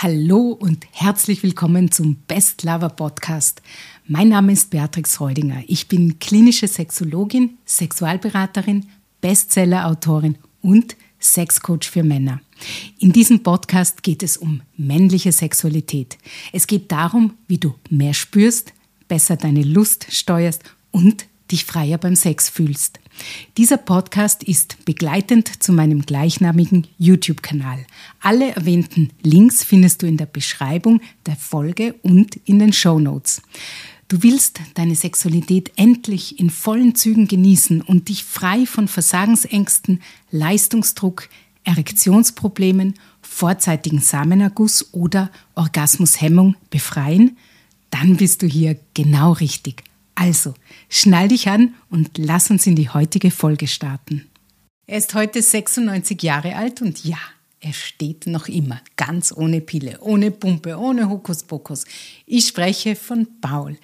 Hallo und herzlich willkommen zum Best Lover Podcast. Mein Name ist Beatrix Reudinger. Ich bin klinische Sexologin, Sexualberaterin, Bestseller-Autorin und Sexcoach für Männer. In diesem Podcast geht es um männliche Sexualität. Es geht darum, wie du mehr spürst, besser deine Lust steuerst und dich freier beim Sex fühlst. Dieser Podcast ist begleitend zu meinem gleichnamigen YouTube-Kanal. Alle erwähnten Links findest du in der Beschreibung der Folge und in den Shownotes. Du willst deine Sexualität endlich in vollen Zügen genießen und dich frei von Versagensängsten, Leistungsdruck, Erektionsproblemen, vorzeitigen Samenerguss oder Orgasmushemmung befreien? Dann bist du hier genau richtig. Also, schnall dich an und lass uns in die heutige Folge starten. Er ist heute 96 Jahre alt und ja, er steht noch immer, ganz ohne Pille, ohne Pumpe, ohne Hokuspokus. Ich spreche von Paul.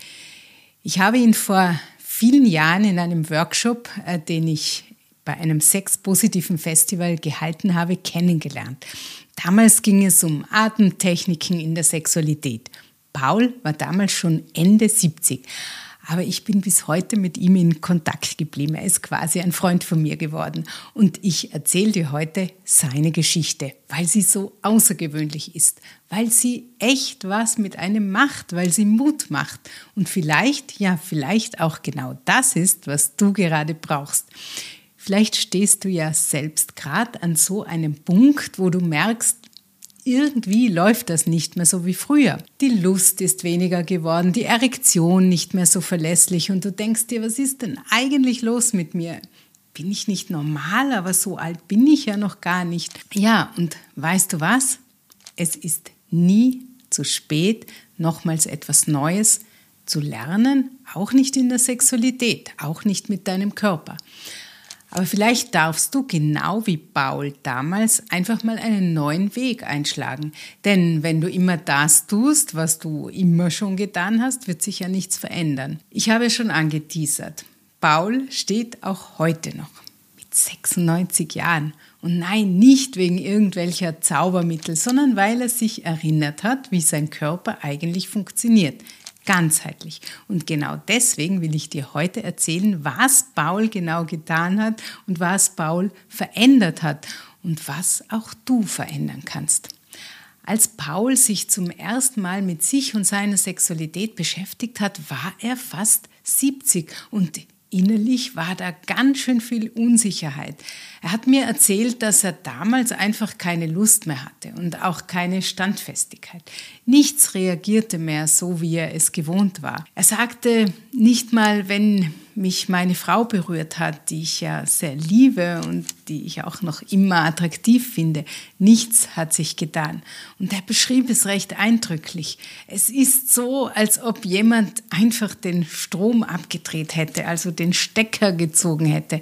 Ich habe ihn vor vielen Jahren in einem Workshop, den ich bei einem sexpositiven Festival gehalten habe, kennengelernt. Damals ging es um Atemtechniken in der Sexualität. Paul war damals schon Ende 70. Aber ich bin bis heute mit ihm in Kontakt geblieben. Er ist quasi ein Freund von mir geworden. Und ich erzähle dir heute seine Geschichte, weil sie so außergewöhnlich ist, weil sie echt was mit einem macht, weil sie Mut macht. Und vielleicht auch genau das ist, was du gerade brauchst. Vielleicht stehst du ja selbst gerade an so einem Punkt, wo du merkst, irgendwie läuft das nicht mehr so wie früher. Die Lust ist weniger geworden, die Erektion nicht mehr so verlässlich und du denkst dir, was ist denn eigentlich los mit mir? Bin ich nicht normal, aber so alt bin ich ja noch gar nicht. Ja, und weißt du was? Es ist nie zu spät, nochmals etwas Neues zu lernen, auch nicht in der Sexualität, auch nicht mit deinem Körper. Aber vielleicht darfst du, genau wie Paul damals, einfach mal einen neuen Weg einschlagen. Denn wenn du immer das tust, was du immer schon getan hast, wird sich ja nichts verändern. Ich habe schon angeteasert. Paul steht auch heute noch mit 96 Jahren. Und nein, nicht wegen irgendwelcher Zaubermittel, sondern weil er sich erinnert hat, wie sein Körper eigentlich funktioniert. Ganzheitlich. Und genau deswegen will ich dir heute erzählen, was Paul genau getan hat und was Paul verändert hat und was auch du verändern kannst. Als Paul sich zum ersten Mal mit sich und seiner Sexualität beschäftigt hat, war er fast 70 und innerlich war da ganz schön viel Unsicherheit. Er hat mir erzählt, dass er damals einfach keine Lust mehr hatte und auch keine Standfestigkeit. Nichts reagierte mehr so, wie er es gewohnt war. Er sagte, nicht mal, wenn mich meine Frau berührt hat, die ich ja sehr liebe und die ich auch noch immer attraktiv finde, nichts hat sich getan. Und er beschrieb es recht eindrücklich. Es ist so, als ob jemand einfach den Strom abgedreht hätte, also den Stecker gezogen hätte.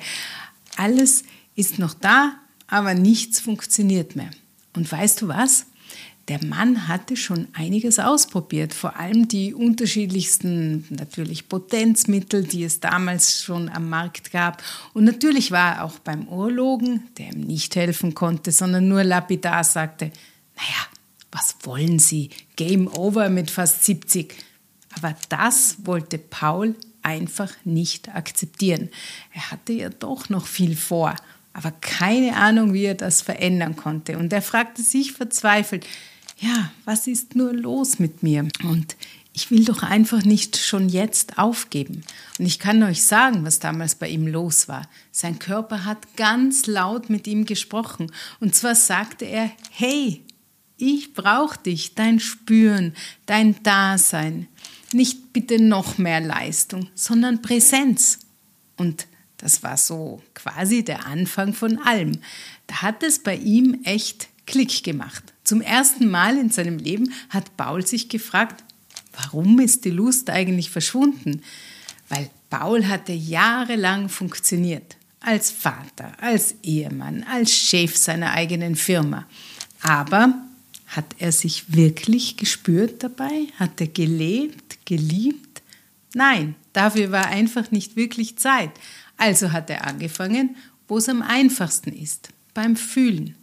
Alles ist noch da, aber nichts funktioniert mehr. Und weißt du was? Der Mann hatte schon einiges ausprobiert, vor allem die unterschiedlichsten natürlich Potenzmittel, die es damals schon am Markt gab. Und natürlich war er auch beim Urologen, der ihm nicht helfen konnte, sondern nur lapidar sagte, naja, was wollen Sie? Game over mit fast 70. Aber das wollte Paul einfach nicht akzeptieren. Er hatte ja doch noch viel vor, aber keine Ahnung, wie er das verändern konnte. Und er fragte sich verzweifelt, ja, was ist nur los mit mir? Und ich will doch einfach nicht schon jetzt aufgeben. Und ich kann euch sagen, was damals bei ihm los war. Sein Körper hat ganz laut mit ihm gesprochen. Und zwar sagte er, hey, ich brauche dich, dein Spüren, dein Dasein. Nicht bitte noch mehr Leistung, sondern Präsenz. Und das war so quasi der Anfang von allem. Da hat es bei ihm echt Klick gemacht. Zum ersten Mal in seinem Leben hat Paul sich gefragt, warum ist die Lust eigentlich verschwunden? Weil Paul hatte jahrelang funktioniert. Als Vater, als Ehemann, als Chef seiner eigenen Firma. Aber hat er sich wirklich gespürt dabei? Hat er gelebt, geliebt? Nein, dafür war einfach nicht wirklich Zeit. Also hat er angefangen, wo es am einfachsten ist, beim Fühlen.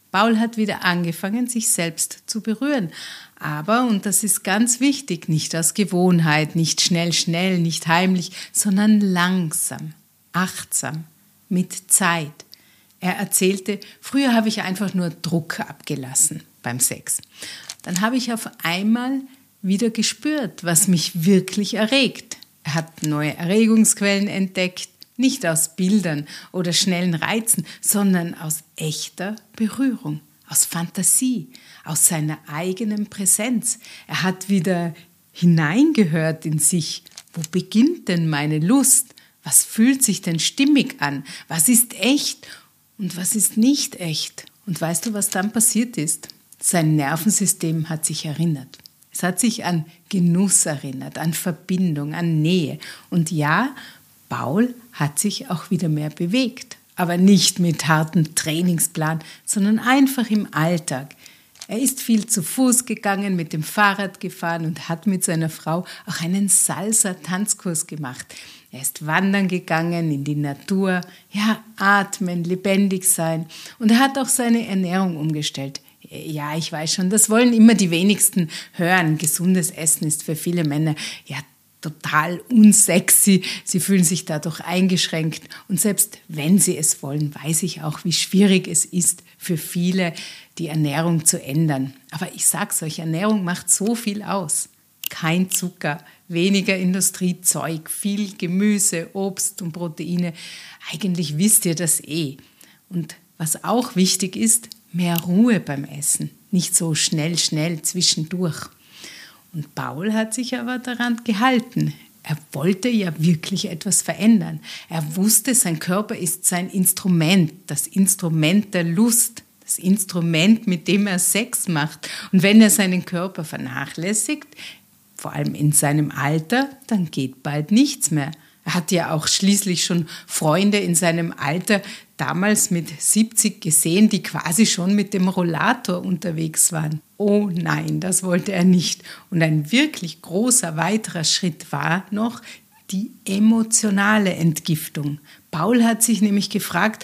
Paul hat wieder angefangen, sich selbst zu berühren. Aber, und das ist ganz wichtig, nicht aus Gewohnheit, nicht schnell, nicht heimlich, sondern langsam, achtsam, mit Zeit. Er erzählte, früher habe ich einfach nur Druck abgelassen beim Sex. Dann habe ich auf einmal wieder gespürt, was mich wirklich erregt. Er hat neue Erregungsquellen entdeckt, nicht aus Bildern oder schnellen Reizen, sondern aus echter Berührung, aus Fantasie, aus seiner eigenen Präsenz. Er hat wieder hineingehört in sich. Wo beginnt denn meine Lust? Was fühlt sich denn stimmig an? Was ist echt und was ist nicht echt? Und weißt du, was dann passiert ist? Sein Nervensystem hat sich erinnert. Es hat sich an Genuss erinnert, an Verbindung, an Nähe. Und ja, Paul hat sich auch wieder mehr bewegt, aber nicht mit hartem Trainingsplan, sondern einfach im Alltag. Er ist viel zu Fuß gegangen, mit dem Fahrrad gefahren und hat mit seiner Frau auch einen Salsa-Tanzkurs gemacht. Er ist wandern gegangen in die Natur, ja, atmen, lebendig sein. Und er hat auch seine Ernährung umgestellt. Ja, ich weiß schon, das wollen immer die wenigsten hören. Gesundes Essen ist für viele Männer ja total unsexy. Sie fühlen sich dadurch eingeschränkt. Und selbst wenn sie es wollen, weiß ich auch, wie schwierig es ist für viele, die Ernährung zu ändern. Aber ich sag's euch, Ernährung macht so viel aus. Kein Zucker, weniger Industriezeug, viel Gemüse, Obst und Proteine. Eigentlich wisst ihr das eh. Und was auch wichtig ist, mehr Ruhe beim Essen. Nicht so schnell zwischendurch. Und Paul hat sich aber daran gehalten. Er wollte ja wirklich etwas verändern. Er wusste, sein Körper ist sein Instrument, das Instrument der Lust, das Instrument, mit dem er Sex macht. Und wenn er seinen Körper vernachlässigt, vor allem in seinem Alter, dann geht bald nichts mehr. Er hat ja auch schließlich schon Freunde in seinem Alter, damals mit 70 gesehen, die quasi schon mit dem Rollator unterwegs waren. Oh nein, das wollte er nicht. Und ein wirklich großer weiterer Schritt war noch die emotionale Entgiftung. Paul hat sich nämlich gefragt,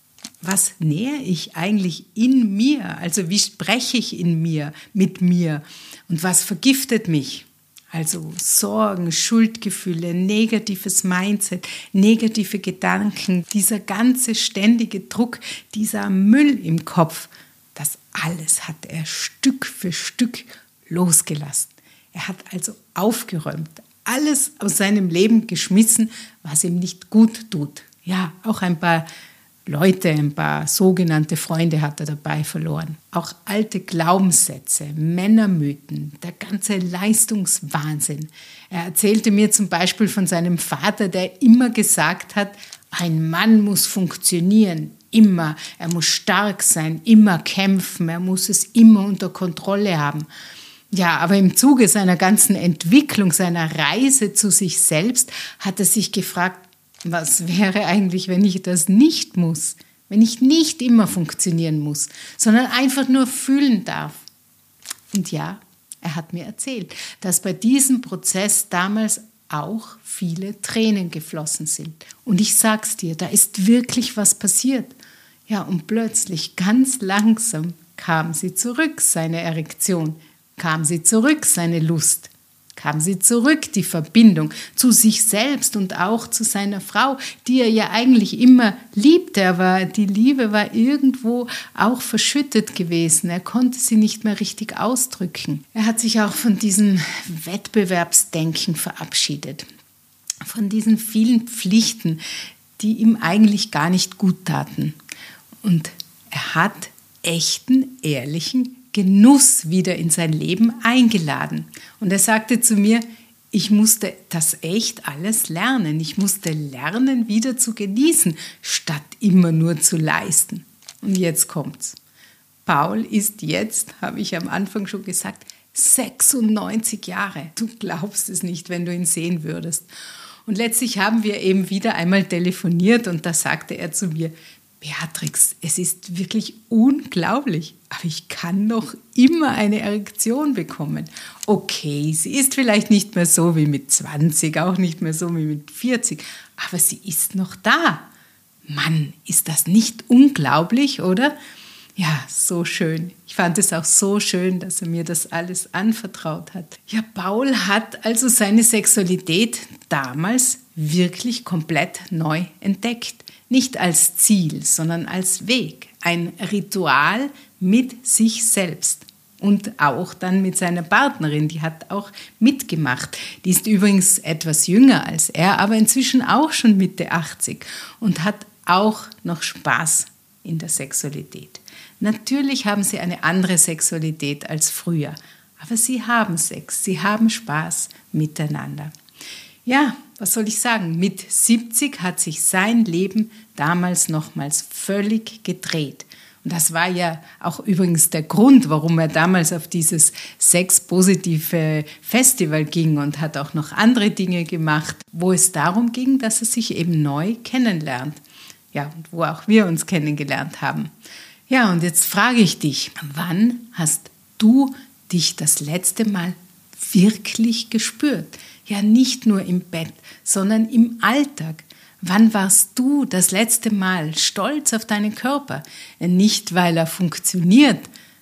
was nähere ich eigentlich in mir? Also wie spreche ich in mir, mit mir? Und was vergiftet mich? Also Sorgen, Schuldgefühle, negatives Mindset, negative Gedanken, dieser ganze ständige Druck, dieser Müll im Kopf, das alles hat er Stück für Stück losgelassen. Er hat also aufgeräumt, alles aus seinem Leben geschmissen, was ihm nicht gut tut. Ja, auch ein paar Leute, ein paar sogenannte Freunde hat er dabei verloren. Auch alte Glaubenssätze, Männermythen, der ganze Leistungswahnsinn. Er erzählte mir zum Beispiel von seinem Vater, der immer gesagt hat, ein Mann muss funktionieren, immer. Er muss stark sein, immer kämpfen, er muss es immer unter Kontrolle haben. Ja, aber im Zuge seiner ganzen Entwicklung, seiner Reise zu sich selbst, hat er sich gefragt, was wäre eigentlich, wenn ich das nicht muss? Wenn ich nicht immer funktionieren muss, sondern einfach nur fühlen darf? Und ja, er hat mir erzählt, dass bei diesem Prozess damals auch viele Tränen geflossen sind. Und ich sag's dir, da ist wirklich was passiert. Ja, und plötzlich, ganz langsam, kam sie zurück, seine Erektion, kam sie zurück, seine Lust. Kam sie zurück, die Verbindung zu sich selbst und auch zu seiner Frau, die er ja eigentlich immer liebte. Aber die Liebe war irgendwo auch verschüttet gewesen. Er konnte sie nicht mehr richtig ausdrücken. Er hat sich auch von diesem Wettbewerbsdenken verabschiedet. Von diesen vielen Pflichten, die ihm eigentlich gar nicht gut taten. Und er hat echten, ehrlichen Genuss wieder in sein Leben eingeladen. Und er sagte zu mir, ich musste das echt alles lernen. Ich musste lernen, wieder zu genießen, statt immer nur zu leisten. Und jetzt kommt's. Paul ist jetzt, habe ich am Anfang schon gesagt, 96 Jahre. Du glaubst es nicht, wenn du ihn sehen würdest. Und letztlich haben wir eben wieder einmal telefoniert und da sagte er zu mir, Beatrix, es ist wirklich unglaublich, aber ich kann noch immer eine Erektion bekommen. Okay, sie ist vielleicht nicht mehr so wie mit 20, auch nicht mehr so wie mit 40, aber sie ist noch da. Mann, ist das nicht unglaublich, oder? Ja, so schön. Ich fand es auch so schön, dass er mir das alles anvertraut hat. Ja, Paul hat also seine Sexualität damals wirklich komplett neu entdeckt. Nicht als Ziel, sondern als Weg. Ein Ritual mit sich selbst. Und auch dann mit seiner Partnerin, die hat auch mitgemacht. Die ist übrigens etwas jünger als er, aber inzwischen auch schon Mitte 80 und hat auch noch Spaß in der Sexualität. Natürlich haben sie eine andere Sexualität als früher, aber sie haben Sex, sie haben Spaß miteinander. Ja, was soll ich sagen? Mit 70 hat sich sein Leben damals nochmals völlig gedreht. Und das war ja auch übrigens der Grund, warum er damals auf dieses sexpositive Festival ging und hat auch noch andere Dinge gemacht, wo es darum ging, dass er sich eben neu kennenlernt. Ja, und wo auch wir uns kennengelernt haben. Ja, und jetzt frage ich dich, wann hast du dich das letzte Mal wirklich gespürt? Ja, nicht nur im Bett, sondern im Alltag. Wann warst du das letzte Mal stolz auf deinen Körper? Nicht, weil er funktioniert,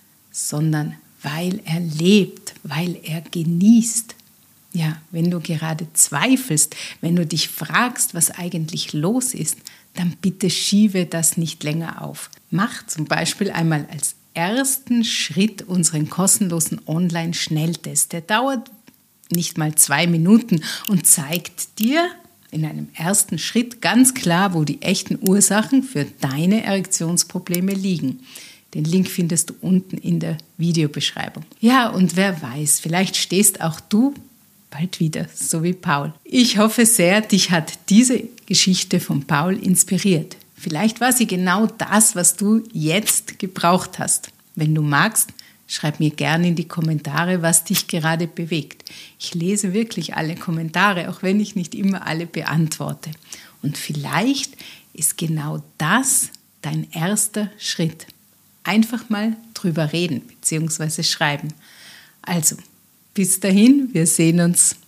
sondern weil er lebt, weil er genießt. Ja, wenn du gerade zweifelst, wenn du dich fragst, was eigentlich los ist, dann bitte schiebe das nicht länger auf. Mach zum Beispiel einmal als ersten Schritt unseren kostenlosen Online-Schnelltest. Der dauert nicht mal 2 Minuten und zeigt dir in einem ersten Schritt ganz klar, wo die echten Ursachen für deine Erektionsprobleme liegen. Den Link findest du unten in der Videobeschreibung. Ja, und wer weiß, vielleicht stehst auch du bald wieder, so wie Paul. Ich hoffe sehr, dich hat diese Geschichte von Paul inspiriert. Vielleicht war sie genau das, was du jetzt gebraucht hast. Wenn du magst, schreib mir gerne in die Kommentare, was dich gerade bewegt. Ich lese wirklich alle Kommentare, auch wenn ich nicht immer alle beantworte. Und vielleicht ist genau das dein erster Schritt. Einfach mal drüber reden bzw. schreiben. Also, bis dahin, wir sehen uns